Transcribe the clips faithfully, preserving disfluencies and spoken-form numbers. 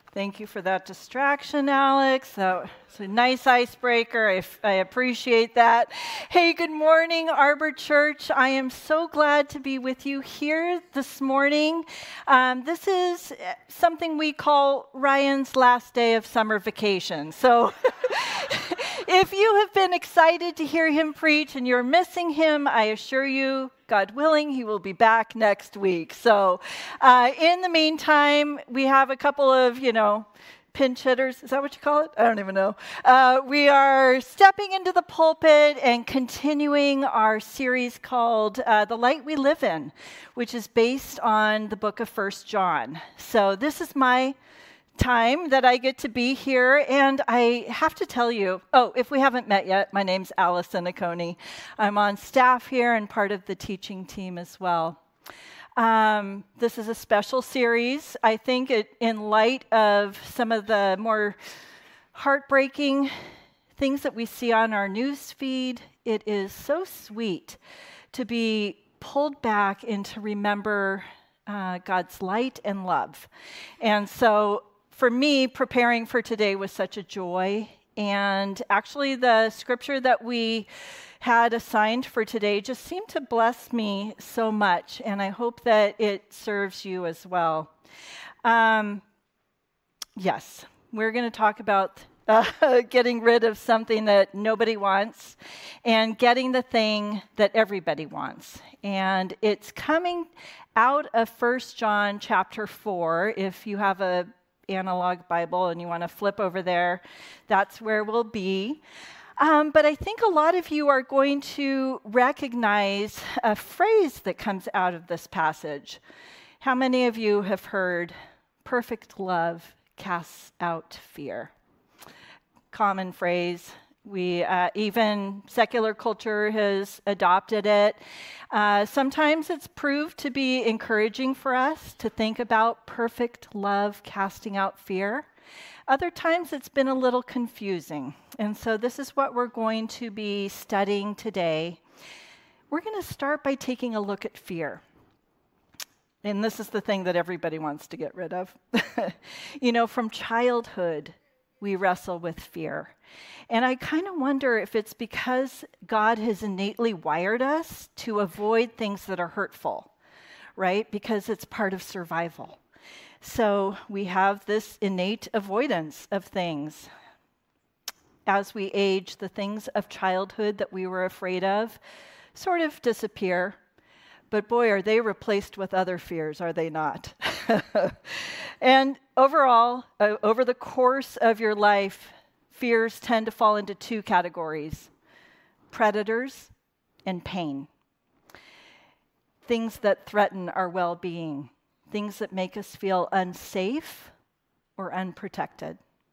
Thank you for that distraction, Alex. That was a nice icebreaker. I, f- I appreciate that. Hey, good morning, Arbor Church. I am so glad to be with you here this morning. Um, this is something we call Ryan's last day of summer vacation. So if you have been excited to hear him preach and you're missing him, I assure you, God willing, he will be back next week. So uh, in the meantime, we have a couple of, you know, pinch hitters. Is that what you call it? I don't even know. Uh, we are stepping into the pulpit and continuing our series called uh, The Light We Live In, which is based on the book of First John. So this is my time that I get to be here, and I have to tell you, oh, if we haven't met yet, my name's Allison Aconi. I'm on staff here and part of the teaching team as well. Um, this is a special series. I think it, in light of some of the more heartbreaking things that we see on our news feed, it is so sweet to be pulled back and to remember uh, God's light and love. And so for me, preparing for today was such a joy. And actually, the scripture that we had assigned for today just seemed to bless me so much. And I hope that it serves you as well. Um, yes, we're going to talk about uh, getting rid of something that nobody wants and getting the thing that everybody wants. And it's coming out of First John chapter four. If you have a analog Bible and you want to flip over there, that's where we'll be. Um, but I think a lot of you are going to recognize a phrase that comes out of this passage. How many of you have heard, perfect love casts out fear? Common phrase. We uh, even secular culture has adopted it. Uh, sometimes it's proved to be encouraging for us to think about perfect love casting out fear. Other times it's been a little confusing. And so this is what we're going to be studying today. We're going to start by taking a look at fear. And this is the thing that everybody wants to get rid of. You know, from childhood, we wrestle with fear. And I kind of wonder if it's because God has innately wired us to avoid things that are hurtful, right? Because it's part of survival. So we have this innate avoidance of things. As we age, the things of childhood that we were afraid of sort of disappear. But boy, are they replaced with other fears, are they not? And overall, uh, over the course of your life, fears tend to fall into two categories: predators and pain. Things that threaten our well-being, things that make us feel unsafe or unprotected.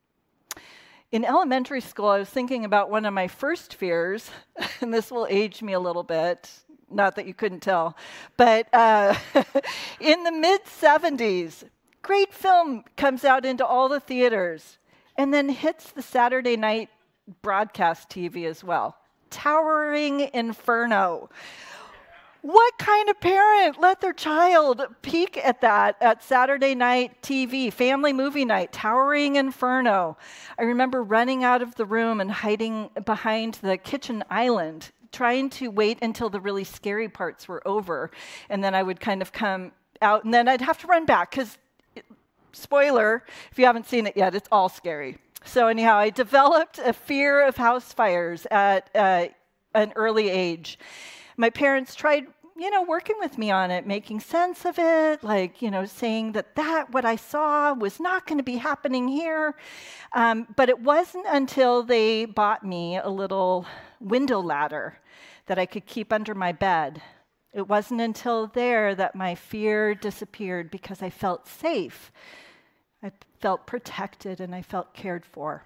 In elementary school, I was thinking about one of my first fears, and this will age me a little bit. Not that you couldn't tell, but uh, in the mid seventies, great film comes out into all the theaters and then hits the Saturday night broadcast T V as well. Towering Inferno. What kind of parent let their child peek at that at Saturday night T V, family movie night, Towering Inferno? I remember running out of the room and hiding behind the kitchen island, trying to wait until the really scary parts were over, and then I would kind of come out, and then I'd have to run back, because, spoiler, if you haven't seen it yet, it's all scary. So anyhow, I developed a fear of house fires at uh, an early age. My parents tried, you know, working with me on it, making sense of it, like, you know, saying that that, what I saw was not going to be happening here. Um, but it wasn't until they bought me a little window ladder that I could keep under my bed. It wasn't until there that my fear disappeared, because I felt safe. I felt protected and I felt cared for.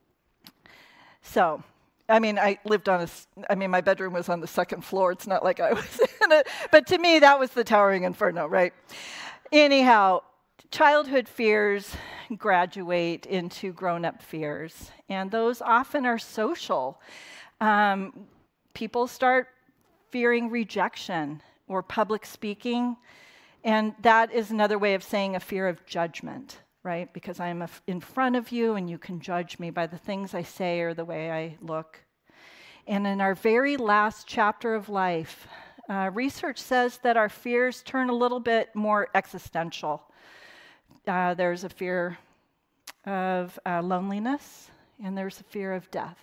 So, I mean, I lived on a, I mean, my bedroom was on the second floor. It's not like I was in it. But to me, that was the Towering Inferno, right? Anyhow, childhood fears graduate into grown-up fears. And those often are social. Um, people start fearing rejection or public speaking. And that is another way of saying a fear of judgment. right? Because I'm a f- in front of you and you can judge me by the things I say or the way I look. And in our very last chapter of life, uh, research says that our fears turn a little bit more existential. Uh, there's a fear of uh, loneliness, and there's a fear of death.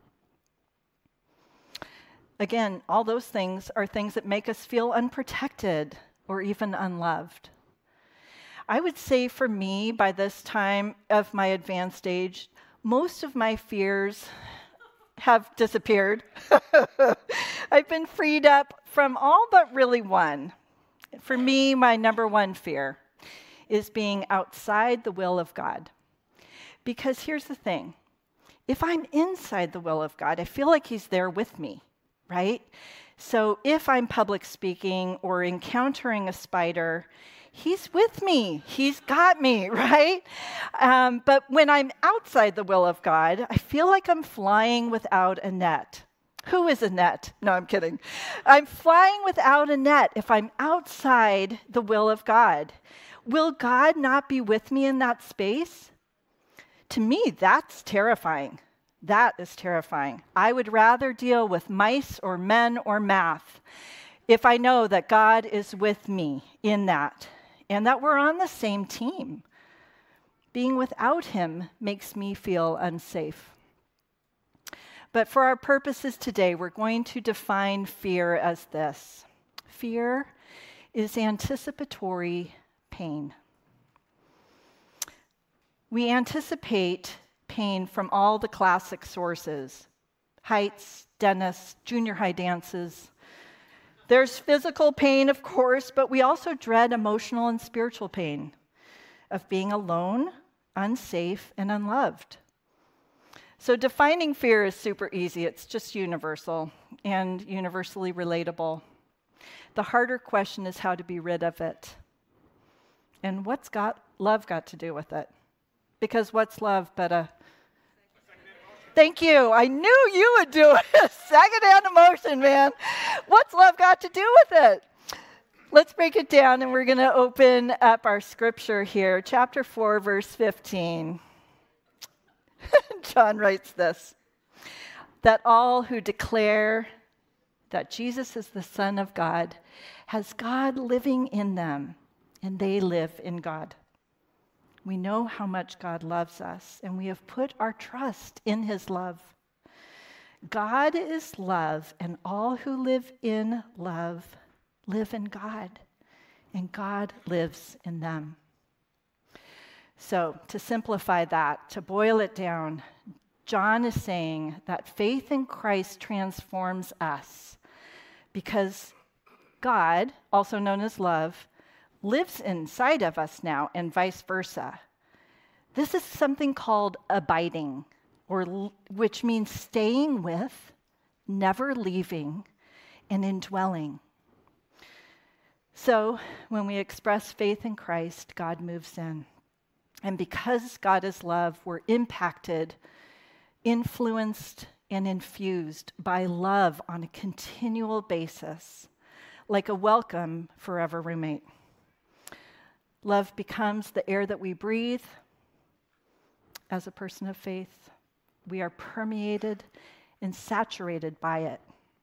Again, all those things are things that make us feel unprotected or even unloved. I would say for me, by this time of my advanced age, most of my fears have disappeared. I've been freed up from all but really one. For me, my number one fear is being outside the will of God. Because here's the thing. If I'm inside the will of God, I feel like He's there with me, right? So if I'm public speaking or encountering a spider, He's with me. He's got me, right? Um, but when I'm outside the will of God, I feel like I'm flying without a net. Who is a net? No, I'm kidding. I'm flying without a net if I'm outside the will of God. Will God not be with me in that space? To me, that's terrifying. That is terrifying. I would rather deal with mice or men or math if I know that God is with me in that and that we're on the same team. Being without Him makes me feel unsafe. But for our purposes today, we're going to define fear as this. Fear is anticipatory pain. We anticipate pain from all the classic sources: heights, dentists, junior high dances. There's physical pain, of course, but we also dread emotional and spiritual pain of being alone, unsafe, and unloved. So defining fear is super easy. It's just universal and universally relatable. The harder question is how to be rid of it. And what's got love got to do with it? Because what's love but a... Thank you. I knew you would do it. Secondhand emotion, man. What's love got to do with it? Let's break it down, and we're going to open up our scripture here. Chapter four, verse fifteen. John writes this: that all who declare that Jesus is the Son of God has God living in them, and they live in God. We know how much God loves us, and we have put our trust in His love. God is love, and all who live in love live in God, and God lives in them. So, to simplify that, to boil it down, John is saying that faith in Christ transforms us because God, also known as love, lives inside of us now, and vice versa. This is something called abiding, or which means staying with, never leaving, and indwelling. So when we express faith in Christ, God moves in. And because God is love, we're impacted, influenced, and infused by love on a continual basis, like a welcome forever roommate. Love becomes the air that we breathe. As a person of faith, we are permeated and saturated by it.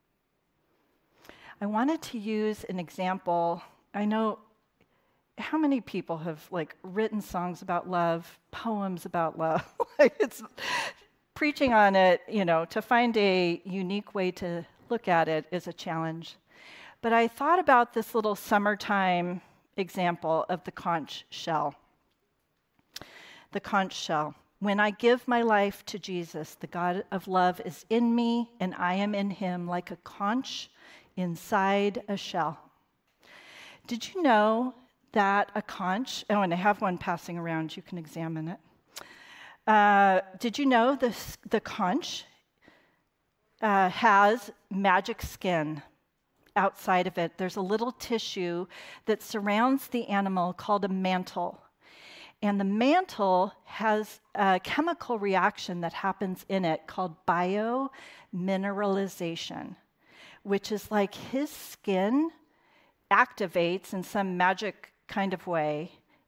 I wanted to use an example. I know how many people have like written songs about love, poems about love. It's preaching on it, you know, to find a unique way to look at it is a challenge. But I thought about this little summertime example of the conch shell. The conch shell. When I give my life to Jesus, the God of love is in me, and I am in Him like a conch inside a shell. Did you know that a conch, oh, and I have one passing around, you can examine it. Uh, did you know this, the conch uh, has magic skin? Outside of it, there's a little tissue that surrounds the animal called a mantle. And the mantle has a chemical reaction that happens in it called biomineralization, which is like his skin activates in some magic kind of way,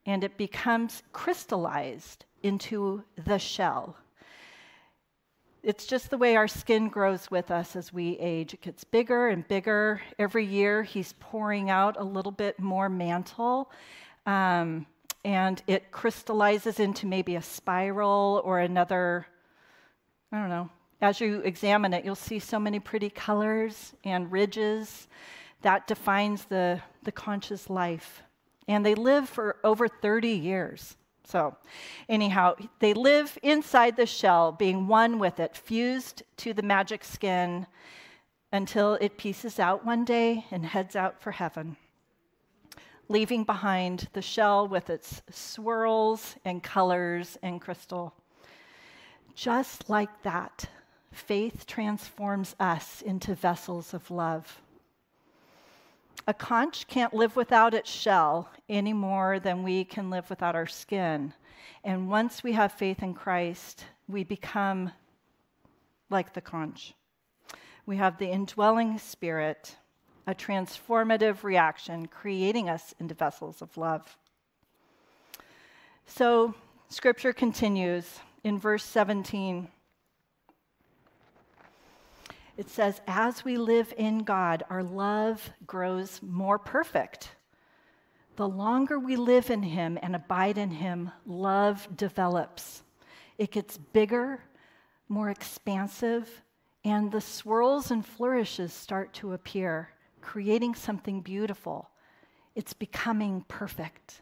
and it becomes crystallized into the shell. It's just the way our skin grows with us as we age. It gets bigger and bigger. Every year, he's pouring out a little bit more mantle, um, and it crystallizes into maybe a spiral or another, I don't know. As you examine it, you'll see so many pretty colors and ridges. That defines the, the conch's life. And they live for over thirty years. So anyhow, they live inside the shell, being one with it, fused to the magic skin until it pieces out one day and heads out for heaven, leaving behind the shell with its swirls and colors and crystal. Just like that, faith transforms us into vessels of love. A conch can't live without its shell any more than we can live without our skin. And once we have faith in Christ, we become like the conch. We have the indwelling Spirit, a transformative reaction, creating us into vessels of love. So, Scripture continues in verse seventeen. It says, as we live in God, our love grows more perfect. The longer we live in Him and abide in Him, love develops. It gets bigger, more expansive, and the swirls and flourishes start to appear, creating something beautiful. It's becoming perfect.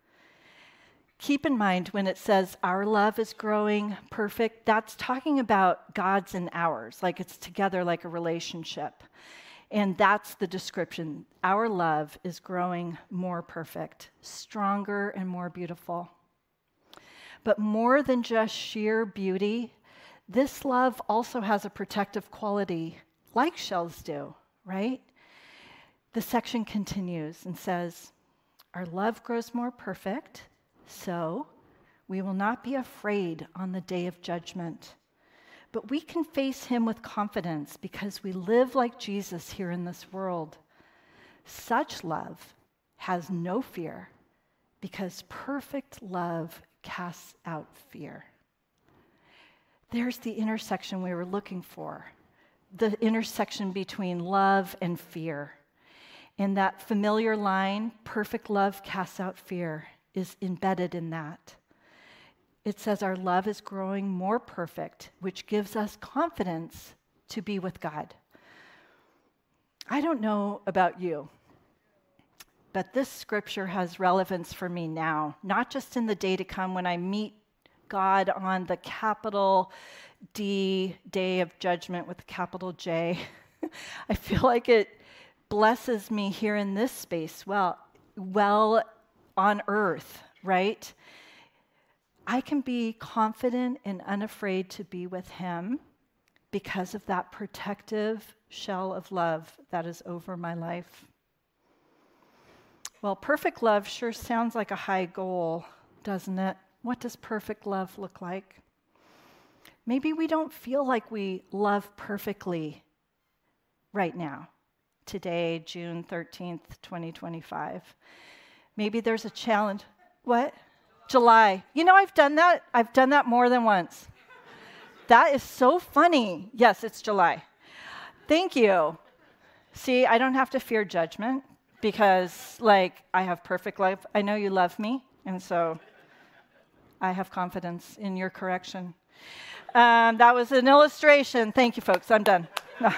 Keep in mind when it says our love is growing perfect, that's talking about God's and ours, like it's together like a relationship. And that's the description. Our love is growing more perfect, stronger and more beautiful. But more than just sheer beauty, this love also has a protective quality, like shells do, right? The section continues and says, our love grows more perfect, so we will not be afraid on the day of judgment, but we can face Him with confidence because we live like Jesus here in this world. Such love has no fear because perfect love casts out fear. There's the intersection we were looking for, the intersection between love and fear. In that familiar line, perfect love casts out fear, is embedded in that. It says our love is growing more perfect, which gives us confidence to be with God. I don't know about you, but this scripture has relevance for me now, not just in the day to come when I meet God on the capital D, day of judgment with a capital J. I feel like it blesses me here in this space, well, well on earth, right? I can be confident and unafraid to be with Him because of that protective shell of love that is over my life. Well, perfect love sure sounds like a high goal, doesn't it? What does perfect love look like? Maybe we don't feel like we love perfectly right now, today, June thirteenth, twenty twenty-five. Maybe there's a challenge. What? July. You know, I've done that. I've done that more than once. That is so funny. Yes, it's July. Thank you. See, I don't have to fear judgment because, like, I have perfect love. I know you love me, and so I have confidence in your correction. Um, that was an illustration. Thank you, folks. I'm done.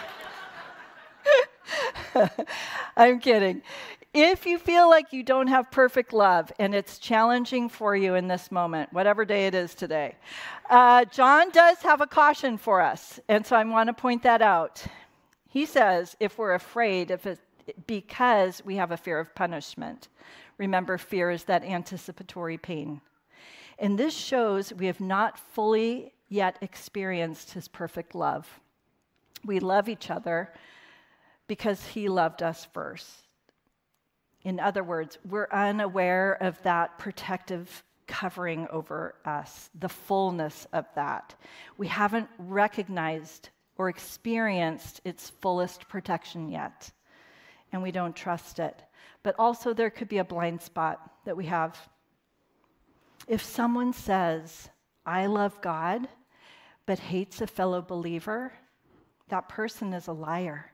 I'm kidding. If you feel like you don't have perfect love and it's challenging for you in this moment, whatever day it is today, uh, John does have a caution for us, and so I want to point that out. He says if we're afraid, if it's because we have a fear of punishment. Remember, fear is that anticipatory pain. And this shows we have not fully yet experienced His perfect love. We love each other because He loved us first. In other words, we're unaware of that protective covering over us, the fullness of that. We haven't recognized or experienced its fullest protection yet, and we don't trust it. But also there could be a blind spot that we have. If someone says, I love God, but hates a fellow believer, that person is a liar.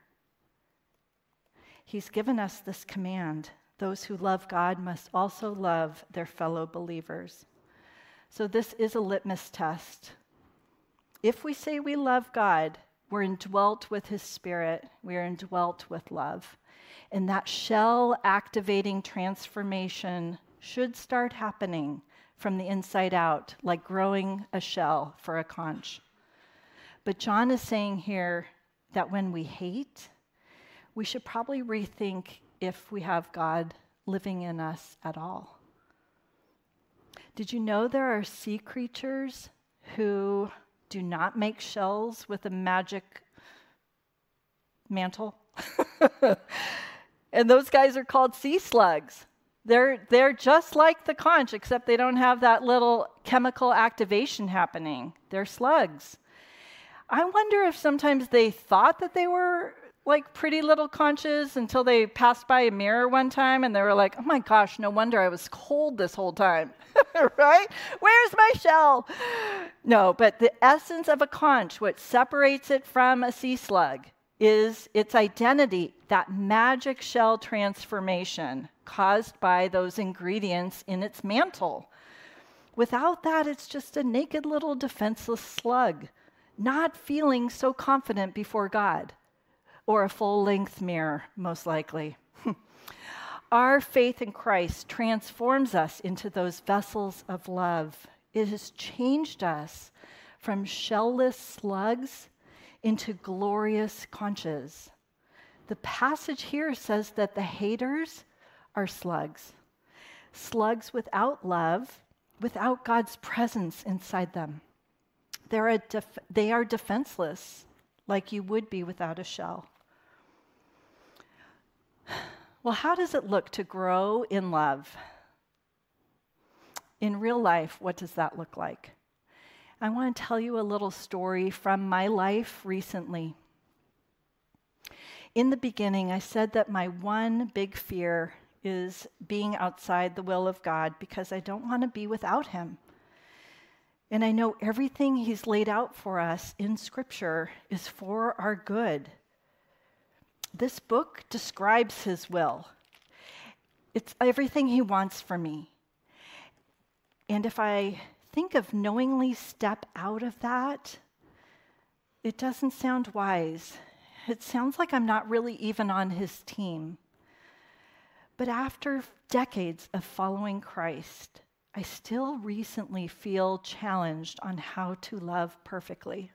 He's given us this command. Those who love God must also love their fellow believers. So this is a litmus test. If we say we love God, we're indwelt with his Spirit. We are indwelt with love. And that shell-activating transformation should start happening from the inside out, like growing a shell for a conch. But John is saying here that when we hate, we should probably rethink if we have God living in us at all. Did you know there are sea creatures who do not make shells with a magic mantle? And those guys are called sea slugs. They're, they're just like the conch, except they don't have that little chemical activation happening. They're slugs. I wonder if sometimes they thought that they were like pretty little conches until they passed by a mirror one time and they were like, oh my gosh, no wonder I was cold this whole time, right? Where's my shell? No, but the essence of a conch, what separates it from a sea slug, is its identity, that magic shell transformation caused by those ingredients in its mantle. Without that, it's just a naked little defenseless slug, not feeling so confident before God, or a full-length mirror, most likely. Our faith in Christ transforms us into those vessels of love. It has changed us from shellless slugs into glorious conches. The passage here says that the haters are slugs. Slugs without love, without God's presence inside them. They're a def- they are defenseless, like you would be without a shell. Well, how does it look to grow in love? In real life, what does that look like? I want to tell you a little story from my life recently. In the beginning, I said that my one big fear is being outside the will of God because I don't want to be without him. And I know everything he's laid out for us in Scripture is for our good. This book describes his will. It's everything he wants for me. And if I think of knowingly step out of that, it doesn't sound wise. It sounds like I'm not really even on his team. But after decades of following Christ, I still recently feel challenged on how to love perfectly.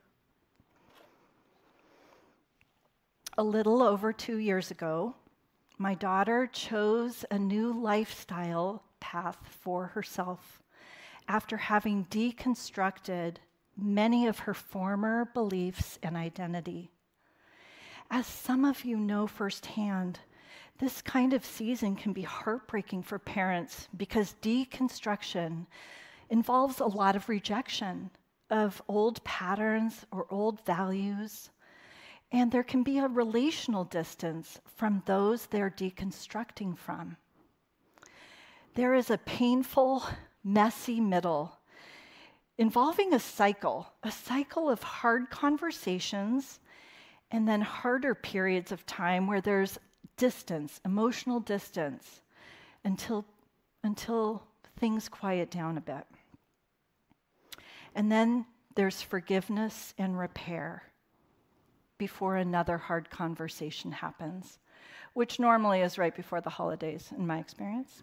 A little over two years ago, my daughter chose a new lifestyle path for herself after having deconstructed many of her former beliefs and identity. As some of you know firsthand, this kind of season can be heartbreaking for parents because deconstruction involves a lot of rejection of old patterns or old values, and there can be a relational distance from those they're deconstructing from. There is a painful, messy middle involving a cycle, a cycle of hard conversations and then harder periods of time where there's distance, emotional distance, until, until things quiet down a bit. And then there's forgiveness and repair before another hard conversation happens, which normally is right before the holidays, in my experience.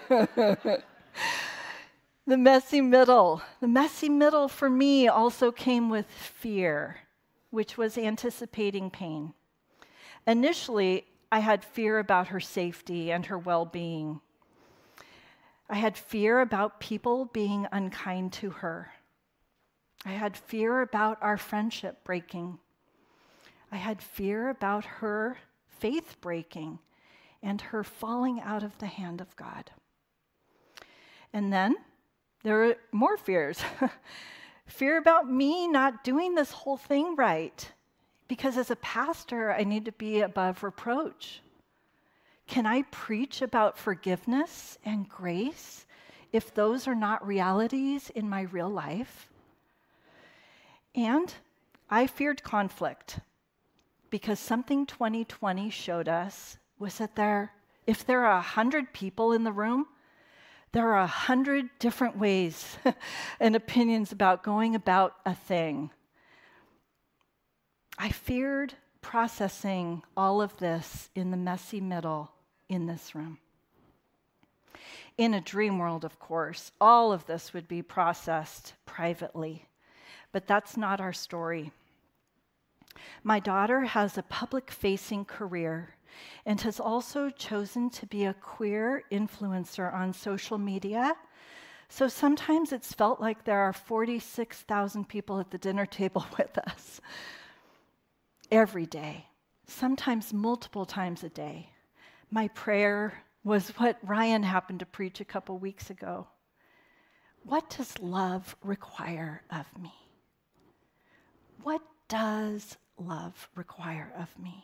The messy middle. The messy middle for me also came with fear, which was anticipating pain. Initially, I had fear about her safety and her well-being. I had fear about people being unkind to her. I had fear about our friendship breaking. I had fear about her faith breaking and her falling out of the hand of God. And then there were more fears. Fear about me not doing this whole thing right. Because as a pastor, I need to be above reproach. Can I preach about forgiveness and grace if those are not realities in my real life? And I feared conflict because something twenty twenty showed us was that there, if there are a hundred people in the room, there are a hundred different ways and opinions about going about a thing. I feared processing all of this in the messy middle in this room. In a dream world, of course, all of this would be processed privately, but that's not our story. My daughter has a public-facing career and has also chosen to be a queer influencer on social media. So sometimes it's felt like there are forty-six thousand people at the dinner table with us every day, sometimes multiple times a day. My prayer was what Ryan happened to preach a couple weeks ago. What does love require of me? What does love require of me?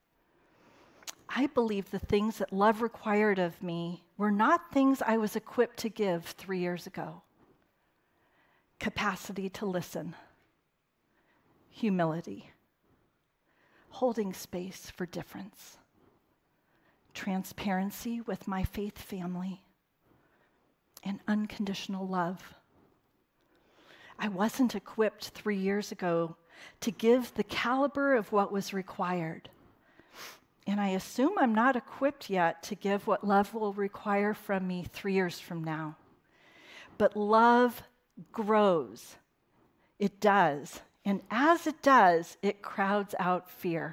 I believe the things that love required of me were not things I was equipped to give three years ago. Capacity to listen, humility, holding space for difference, transparency with my faith family, and unconditional love. I wasn't equipped three years ago to give the caliber of what was required. And I assume I'm not equipped yet to give what love will require from me three years from now. But love grows. It does. And as it does, it crowds out fear.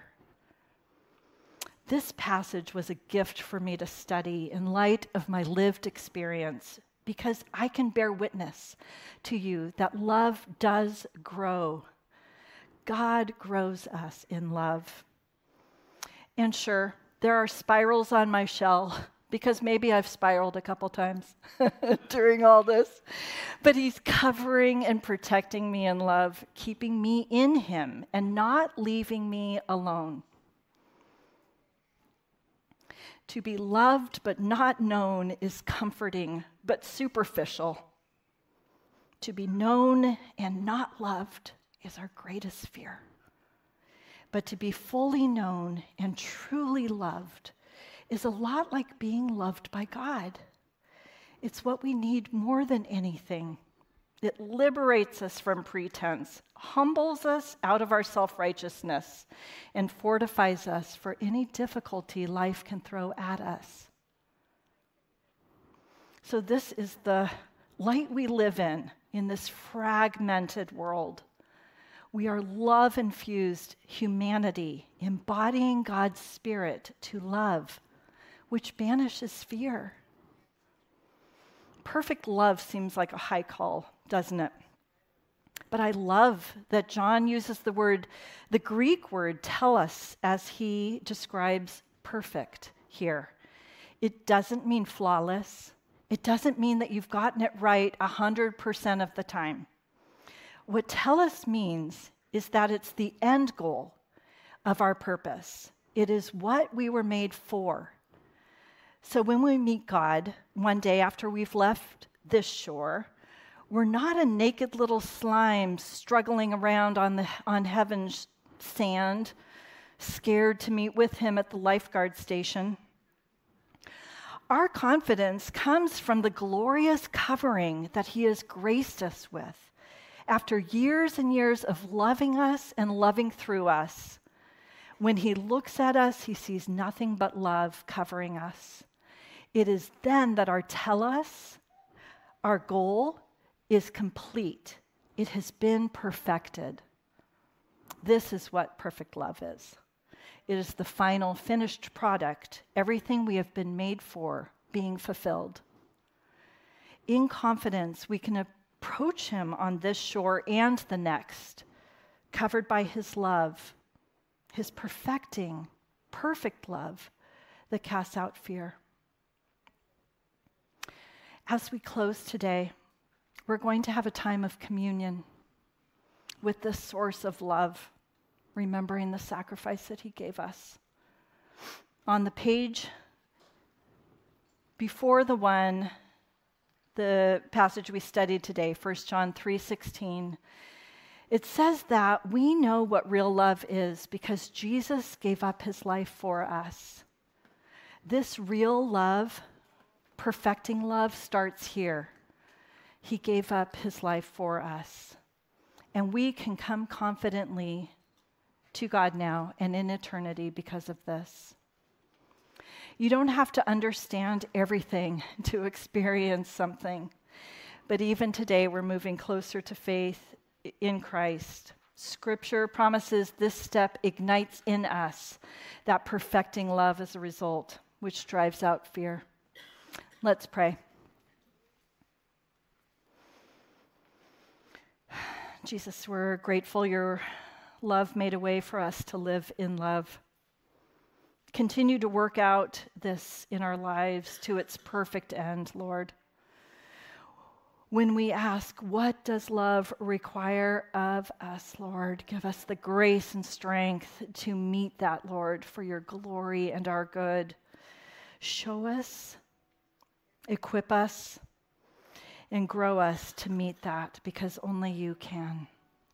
This passage was a gift for me to study in light of my lived experience, because I can bear witness to you that love does grow. God grows us in love. And sure, there are spirals on my shell, because maybe I've spiraled a couple times during all this. But he's covering and protecting me in love, keeping me in him and not leaving me alone. To be loved but not known is comforting but superficial. To be known and not loved is our greatest fear. But to be fully known and truly loved is a lot like being loved by God. It's what we need more than anything. It liberates us from pretense, humbles us out of our self-righteousness, and fortifies us for any difficulty life can throw at us. So this is the light we live in, in this fragmented world. We are love-infused humanity, embodying God's Spirit to love, which banishes fear. Perfect love seems like a high call, doesn't it? But I love that John uses the word, the Greek word, telos, as he describes perfect here. It doesn't mean flawless. It doesn't mean that you've gotten it right one hundred percent of the time. What telos means is that it's the end goal of our purpose. It is what we were made for. So when we meet God one day after we've left this shore, we're not a naked little slime struggling around on the on heaven's sand, scared to meet with him at the lifeguard station. Our confidence comes from the glorious covering that he has graced us with. After years and years of loving us and loving through us, when he looks at us, he sees nothing but love covering us. It is then that our telos, our goal, is complete. It has been perfected. This is what perfect love is. It is the final finished product, everything we have been made for being fulfilled. In confidence, we can approach him on this shore and the next, covered by his love, his perfecting, perfect love that casts out fear. As we close today, we're going to have a time of communion with this source of love, remembering the sacrifice that he gave us. On the page before the one the passage we studied today, First John three sixteen, it says that we know what real love is because Jesus gave up his life for us. This real love, perfecting love, starts here. He gave up his life for us. And we can come confidently to God now and in eternity because of this. You don't have to understand everything to experience something. But even today, we're moving closer to faith in Christ. Scripture promises this step ignites in us that perfecting love as a result, which drives out fear. Let's pray. Jesus, we're grateful your love made a way for us to live in love. Continue to work out this in our lives to its perfect end, Lord. When we ask, what does love require of us, Lord? Give us the grace and strength to meet that, Lord, for your glory and our good. Show us, equip us, and grow us to meet that because only you can.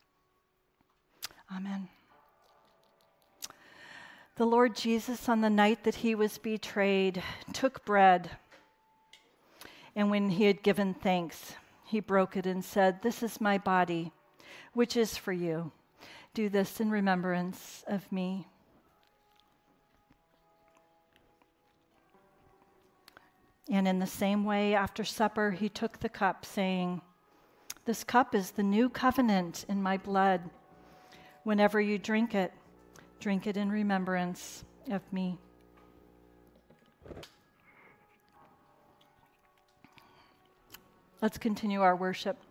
Amen. The Lord Jesus, on the night that he was betrayed, took bread, and when he had given thanks, he broke it and said, "This is my body, which is for you. Do this in remembrance of me." And in the same way, after supper, he took the cup, saying, "This cup is the new covenant in my blood. Whenever you drink it, drink it in remembrance of me." Let's continue our worship.